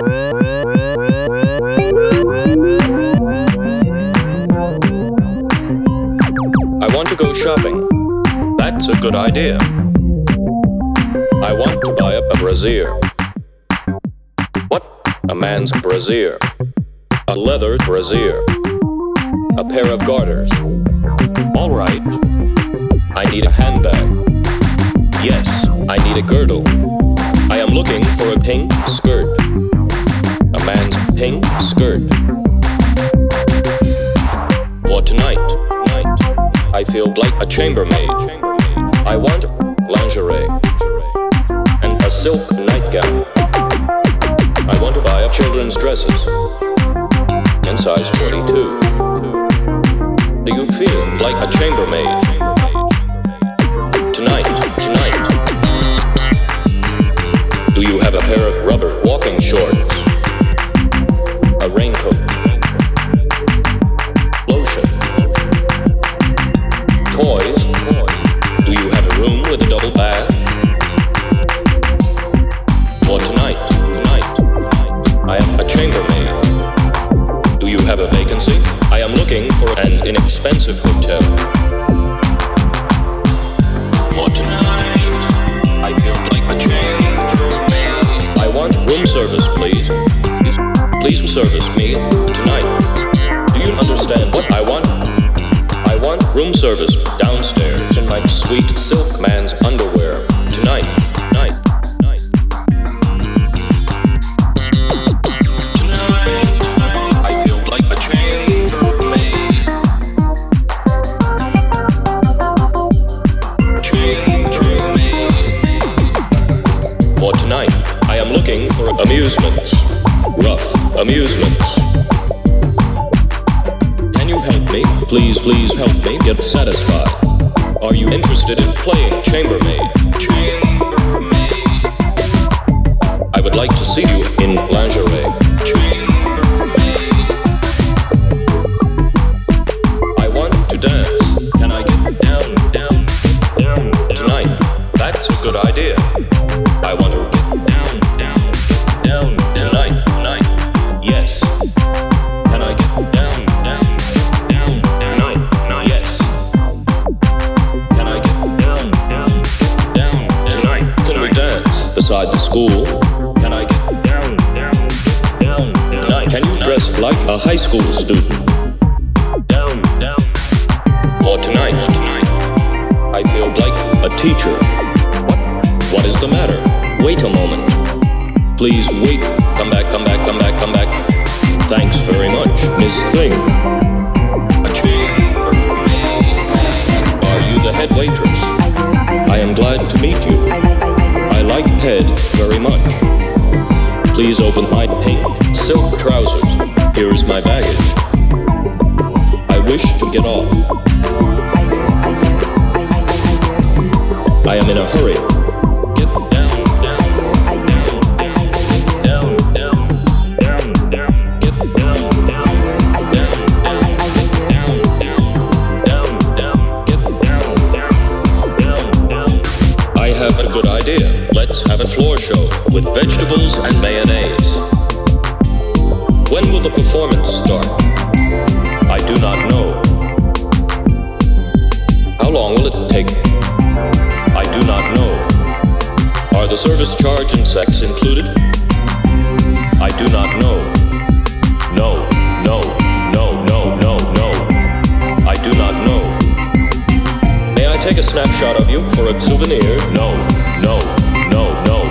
I want to go shopping. That's a good idea. I want to buy a brassiere. What? A man's brassiere. A leather brassiere. A pair of garters. All right. I need a handbag. Yes, I need a girdle. I am looking for a pink skirt. A man's pink skirt. For tonight, I feel like a chambermaid. I want lingerie and a silk nightgown. I want to buy children's dresses in size 42. Do you feel like a chambermaid? Tonight. Do you have a pair of rubber walking shorts? A raincoat? Lotion? Toys? Do you have a room with a double bath? For tonight, I am a chambermaid. Do you have a vacancy? I am looking for an inexpensive hotel. For tonight, I feel like a chambermaid. I want room service, please. Please service me tonight. Do you understand what I want? I want room service downstairs in my sweet silk man's underwear tonight. I feel like a chambermaid. For tonight, I am looking for amusements. Rough amusements. Can you help me? Please help me get satisfied. Are you interested in playing chambermaid? I would like to see you in lingerie. I want to dance. Can I get down? Tonight. That's a good idea. I want to get down. Tonight. Yes. Can I get down? Tonight. Yes. Can I get down? Tonight. Can we dance beside the school? Can I get down? Tonight. Can you dress like a high school student? Down. For tonight. I feel like a teacher. What is the matter? Wait a moment. Please wait. Come back. Thanks very much, Miss Thing. A chambermaid. Are you the head waitress? I am glad to meet you. I like head very much. Please open my pink silk trousers. Here is my baggage. I wish to get off. I am in a hurry. Get down. I have a good idea. Let's have a floor show with vegetables and mayonnaise. When will the performance start? I do not know. How long will it take? I do not know. Are the service charge and sex included? I do not know. No. I do not know. May I take a snapshot of you for a souvenir? No.